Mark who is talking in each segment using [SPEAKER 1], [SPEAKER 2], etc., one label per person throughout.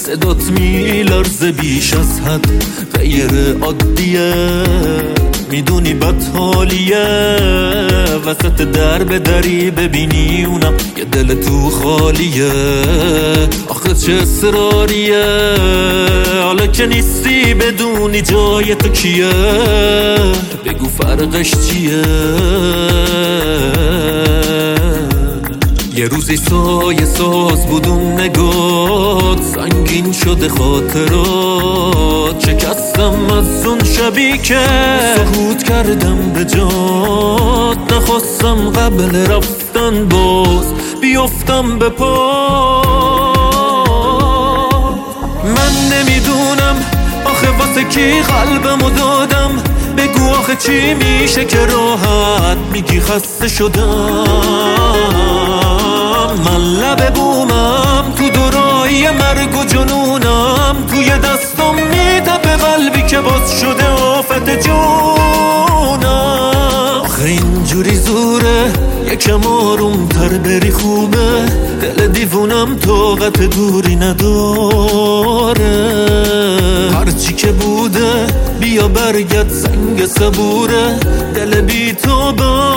[SPEAKER 1] صدات میلرزه بیش از حد، غیر عادیه، میدونی بد حالیه. وسط در به دری ببینی اونم یه دل تو خالیه. آخه چه اصراریه، حالا که نیستی بدونی جای تو کیه. بگو فرقش چیه. یه روزی سایه ساز بود اون نگات، سنگین شده خاطرات. شکستم از اون شبی که سکوت کردم به جات. نخواستم قبل رفتن باز بیفتم به پا. من نمیدونم آخه واسه کی قلبمو دادم. بگو آخه چی میشه که راحت میگی خسته شدم. من لب بومم تو دورایی مرگ و جنونم. توی دستم میتپه قلبی که باز شده آفت جونم. آخه اینجوری زوره یکم آروم تر بری خوبه. دل دیوونم طاقت دوری نداره. هرچی که بوده بیا برگرد سنگ صبوره. دل بی تو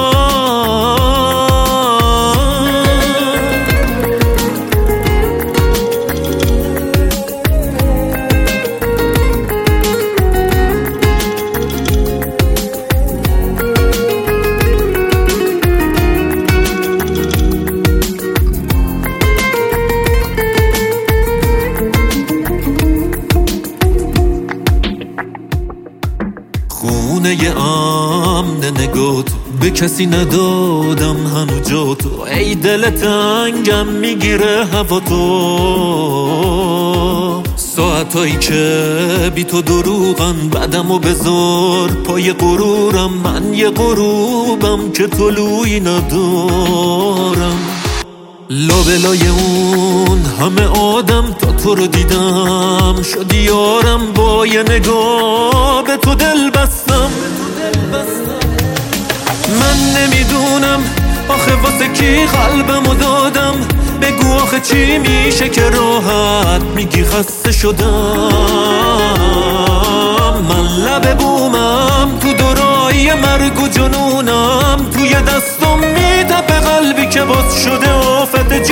[SPEAKER 1] خونه امن نگات به کسی ندادم هنو جا تو. ای دل تنگم میگیره هوا تو. ساعتایی که بی تو دروغن بعدمو بذار پای غرورم. من یه غروبم که طلوعی ندارم. لابلای اون همه آدم تا تو رو دیدم. شدی یارم با یه نگاه به تو دل بستم. من نمیدونم آخه واسه کی قلبمو دادم. بگو آخه چی میشه که راحت میگی خسته شدم. من لب بومم تو دورایی مرگ و جنونم. توی دستم میتپه قلبی که باز شده آفت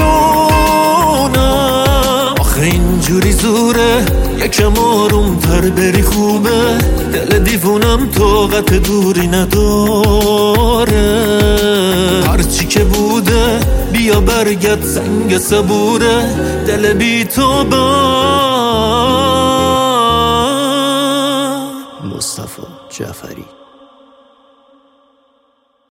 [SPEAKER 1] جونم. آخه اینجوری زوره یکم آروم تر بری خوبه. دل دیوونم طاقت دوری نداره. هرچی که بوده بیا برگرد سنگ صبوره. دل بی تو
[SPEAKER 2] مصطفی جعفری.